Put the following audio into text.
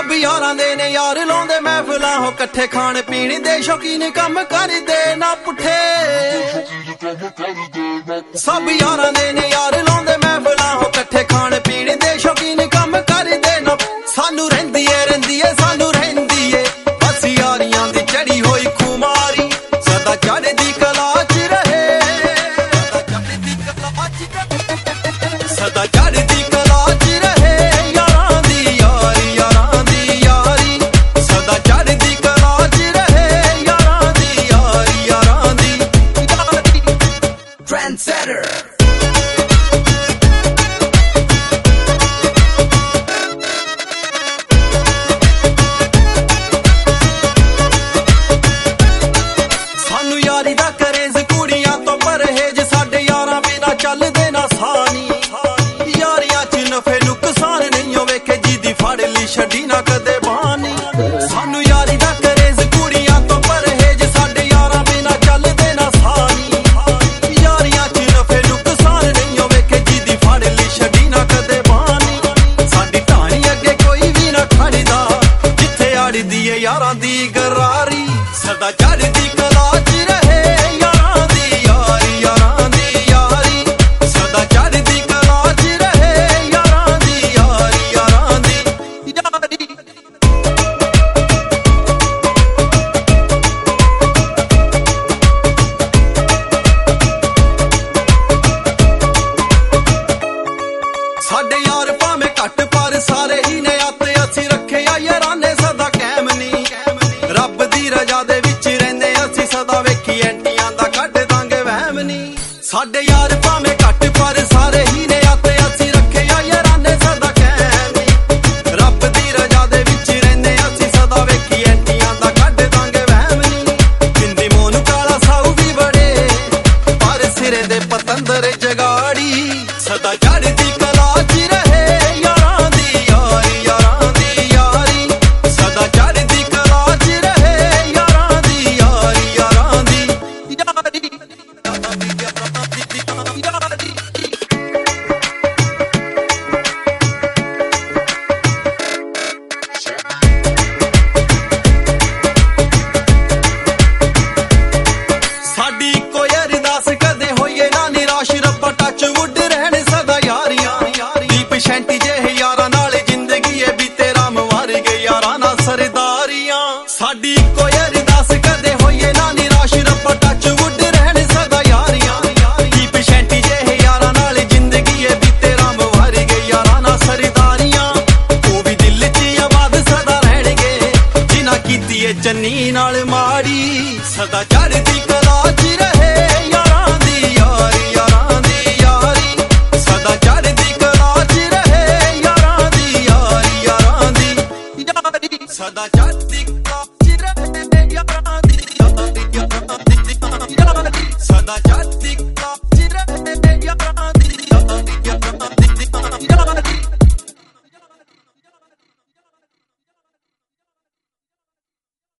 सब यारां दे ने यार लाउंदे महफिलां हो कट्ठे खाण पीण दे शौकीन कम करदे ना पुट्ठे सब यारां दे ने यार लाउंदे महफिलां हो कट्ठे खाण पीण दे शौकीन कम करदे ना सानू रहिंदी ऐ सानू रहिंदी ऐ बस यारियां दी चढ़ी होई खुमारी सदा चढ़दी कला च रहे सदा चढ़दी कला च रहे यारां दी यारी यारां दी यारी सदा चढ़दी कला च रहे यारां दी यारी यारां दी यारी ट्रेंडसेटर यारी दा करेज कुड़ियां तो परहेज साडे यारां बिना चलदे ना सानी यारियां च नफे नुकसान नहीं होवे कि जिदी फड़ ली छड्डी ना कदे